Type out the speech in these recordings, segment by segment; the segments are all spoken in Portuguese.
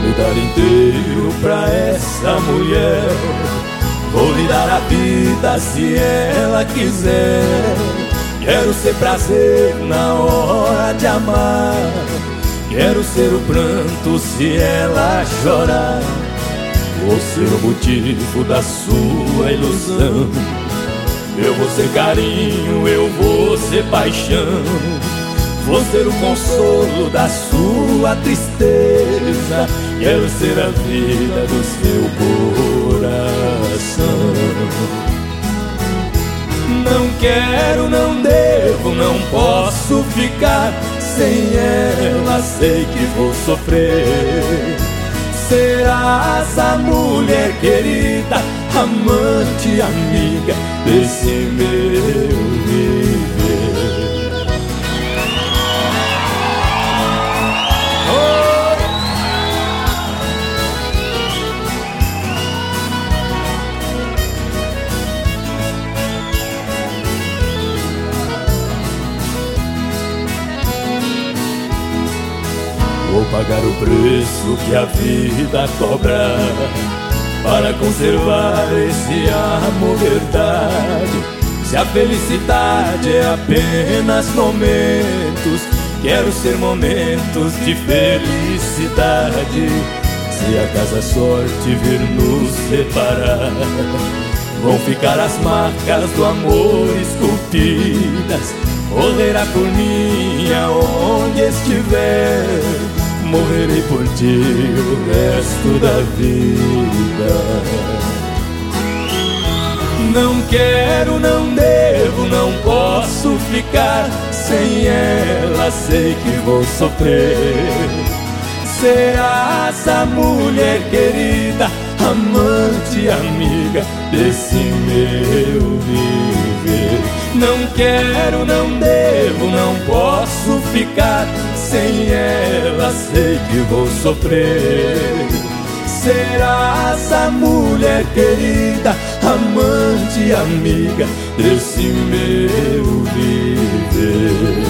me dar inteiro pra essa mulher. Vou lhe dar a vida se ela quiser. Quero ser prazer na hora de amar. Quero ser o pranto se ela chorar. Vou ser o motivo da sua ilusão. Eu vou ser carinho, eu vou ser paixão. Vou ser o consolo da sua tristeza. Quero ser a vida do seu coração. Não quero, não devo, não posso ficar sem ela, sei que vou sofrer. Serás a mulher querida, amante, amiga desse meu viver. Vou pagar o preço que a vida cobra para conservar esse amor verdade. Se a felicidade é apenas momentos, quero ser momentos de felicidade. Se acaso a sorte vir nos separar, vão ficar as marcas do amor esculpidas. Morrerá por mim aonde estiver. Morrerei por ti o resto da vida. Não quero, não devo, não posso ficar sem ela, sei que vou sofrer. Serás a mulher querida, amante, amiga desse meu viver. Não quero, não devo, não posso ficar sem ela, sei que vou sofrer. Serás a mulher querida, amante, amiga desse meu viver.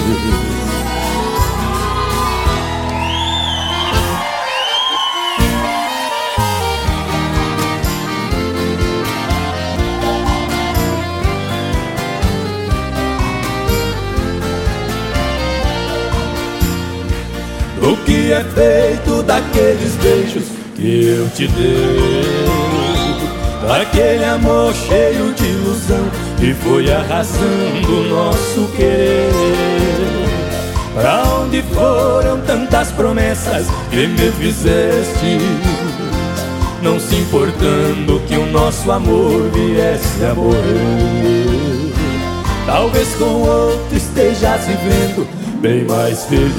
O que é feito daqueles beijos que eu te dei, daquele amor cheio de ilusão que foi arrasando o nosso querer? Pra onde foram tantas promessas que me fizeste, não se importando que o nosso amor viesse a morrer? Talvez com outro estejas vivendo bem mais feliz,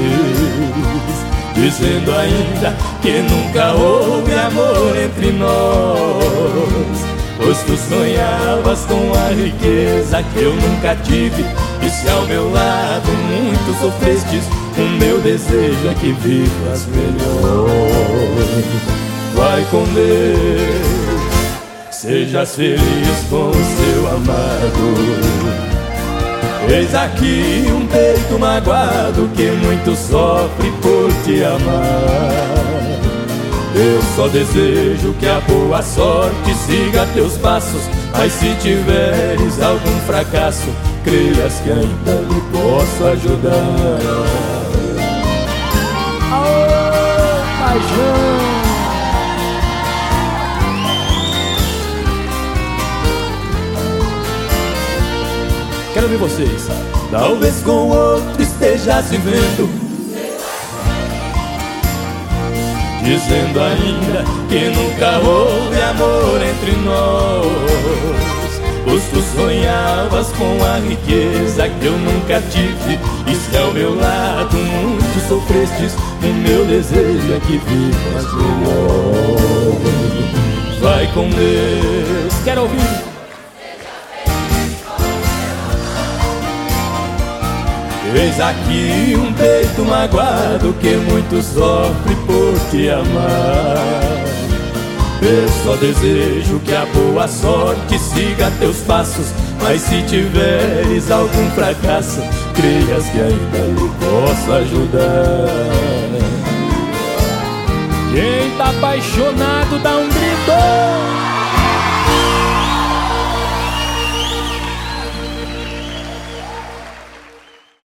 dizendo ainda que nunca houve amor entre nós. Pois tu sonhavas com a riqueza que eu nunca tive, e se ao meu lado muito sofrestes, o meu desejo é que vivas melhor. Vai com Deus, sejas feliz com o seu amado. Eis aqui um peito magoado que muito sofre por te amar. Eu só desejo que a boa sorte siga teus passos, mas se tiveres algum fracasso, creias que ainda lhe posso ajudar. Aô, paixão! Quero ver vocês. Talvez com outro estejas vivendo, dizendo ainda que nunca houve amor entre nós. Pois tu sonhavas com a riqueza que eu nunca tive, e se ao meu lado muito sofrestes, o meu desejo é que vivas melhor. Vai com Deus. Quero ouvir. Eis aqui um peito magoado que muito sofre por te amar. Eu só desejo que a boa sorte siga teus passos, mas se tiveres algum fracasso, creias que ainda lhe posso ajudar. Quem tá apaixonado dá um grito.